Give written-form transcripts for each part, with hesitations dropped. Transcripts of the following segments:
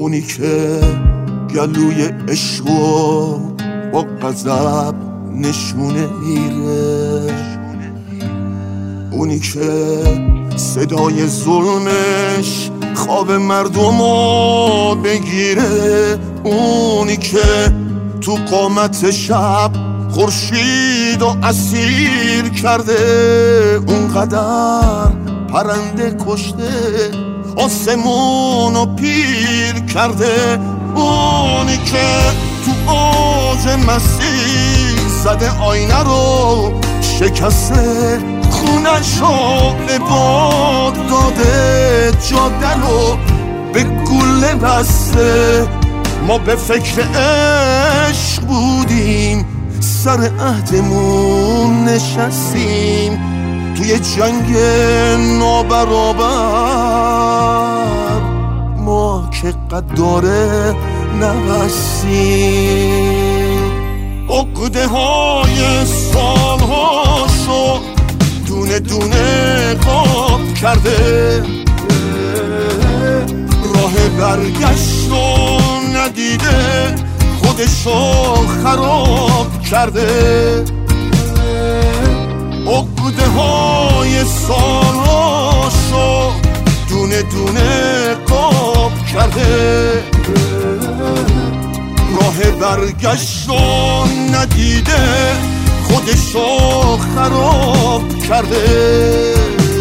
اونی که گلوی عشقو با غضب نشونه میره، اونی که صدای ظلمش خواب مردمو بگیره، اونی که تو قامت شب خورشید و اسیر کرده، اونقدر پرنده کشته آسمونو پیر کرده، اونی که تو اوج مسیح زده آینه رو شکسته، خونشو به باد داده، جاده رو به گله بسته. ما به فکر عشق بودیم، سر عهدمون نشستیم، توی جنگ نابرابر ما که قداره نبستیم. عقده های سالهاشو دونه دونه قاب کرده، راه برگشت رو ندیده، خودشو خراب کرده. عقده های سالهاشو دونه دونه قاب کرده، راه برگشت رو ندیده، خودشو خراب کرده.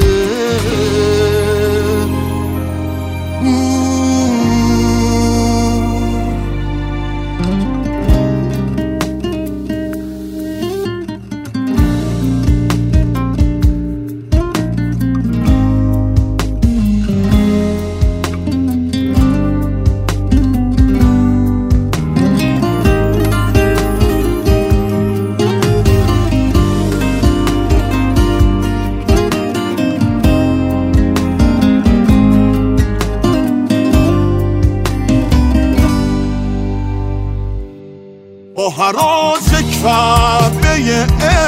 با هراج کعبه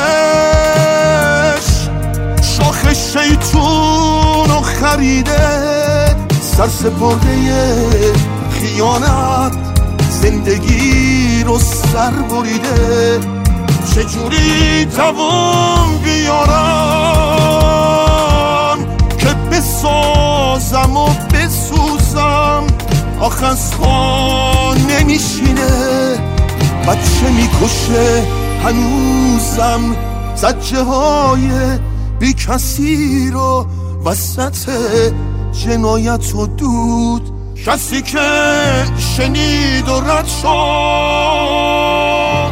عشق شاخ شیطون رو خریده، سرسپرده خیانت زندگی رو سر بریده. چجوری دوام بیارم که بسازم و بسوزم، آخ از پا نمیشینه، بچه میکشه هنوزم، زجه های بی کسی رو وسط جنایت و دود. کسی که شنید و رد شد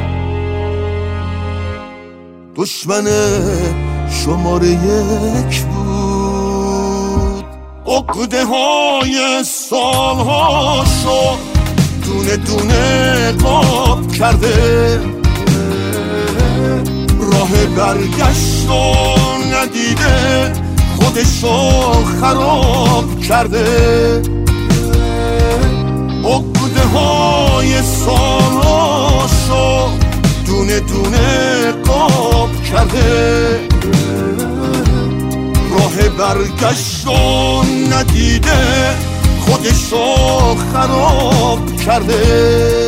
دشمن شماره 1 بود. عقده های سالهاشو دونه دونه قاب کرده، راه برگشت رو ندیده، خودشو خراب کرده. عقده های سالهاشو دونه دونه قاب کرده، راه برگشت رو ندیده، خودشو خراب کرده.